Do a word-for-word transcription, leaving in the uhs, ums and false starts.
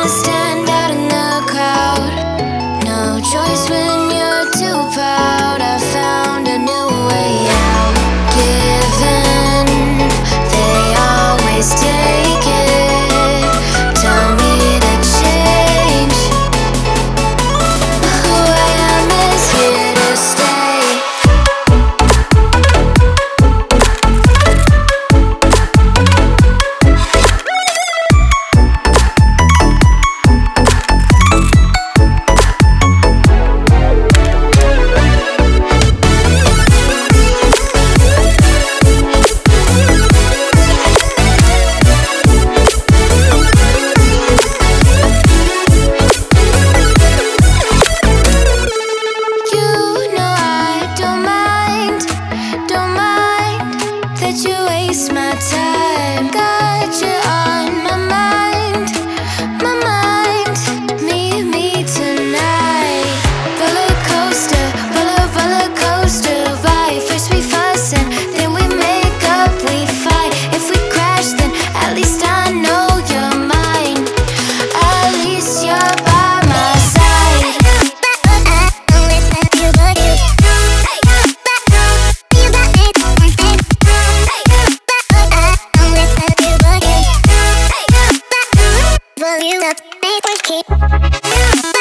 stand out in the crowd. No choice when you're too proud. I found a new way out. Given, they always take it. Tell me to change. Who I am is here to stay. You waste my time, got you on my mind, my mind. Meet me tonight. Roller coaster, roller roller coaster ride. First we fuss and then we make up, we fight. If we crash, then at least I know you're mine. At least you're by my side. Will you not make me keep